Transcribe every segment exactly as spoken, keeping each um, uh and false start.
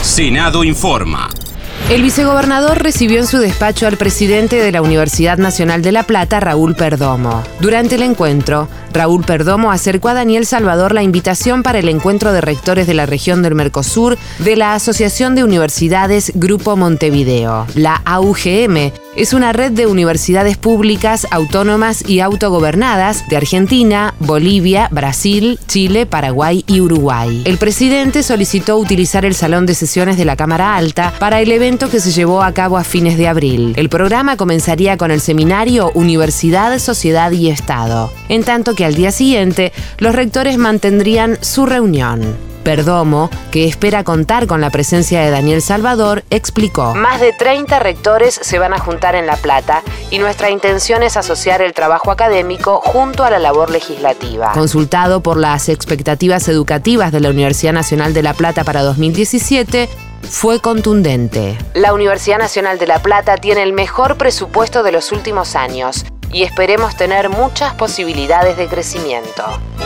Senado informa. El vicegobernador recibió en su despacho al presidente de la Universidad Nacional de La Plata, Raúl Perdomo. Durante el encuentro, Raúl Perdomo acercó a Daniel Salvador la invitación para el encuentro de rectores de la región del Mercosur de la Asociación de Universidades Grupo Montevideo. La A U G M es una red de universidades públicas, autónomas y autogobernadas de Argentina, Bolivia, Brasil, Chile, Paraguay y Uruguay. El presidente solicitó utilizar el salón de sesiones de la Cámara Alta para el evento que se llevó a cabo a fines de abril. El programa comenzaría con el seminario Universidad, Sociedad y Estado, en tanto que al día siguiente los rectores mantendrían su reunión. Perdomo, que espera contar con la presencia de Daniel Salvador, explicó: más de treinta rectores se van a juntar en La Plata y nuestra intención es asociar el trabajo académico junto a la labor legislativa. Consultado por las expectativas educativas de la Universidad Nacional de La Plata para dos mil diecisiete, fue contundente. La Universidad Nacional de La Plata tiene el mejor presupuesto de los últimos años y esperemos tener muchas posibilidades de crecimiento.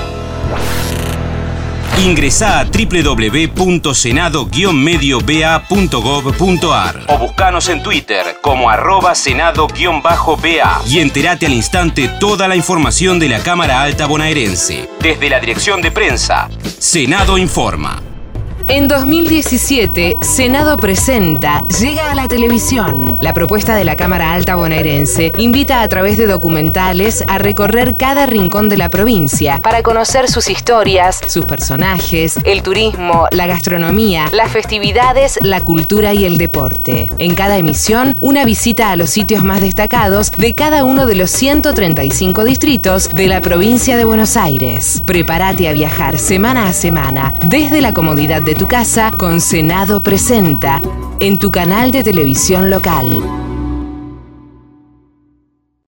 Ingresá a doble u doble u doble u punto senado guion medio b a punto gov punto a r o buscanos en Twitter como arroba senado guion bajo b a y entérate al instante toda la información de la Cámara Alta bonaerense. Desde la dirección de prensa, Senado informa. En dos mil diecisiete, Senado Presenta llega a la televisión. La propuesta de la Cámara Alta bonaerense invita a través de documentales a recorrer cada rincón de la provincia para conocer sus historias, sus personajes, el turismo, la gastronomía, las festividades, la cultura y el deporte. En cada emisión, una visita a los sitios más destacados de cada uno de los ciento treinta y cinco distritos de la provincia de Buenos Aires. Prepárate a viajar semana a semana desde la comodidad de tu casa con Senado Presenta en tu canal de televisión local.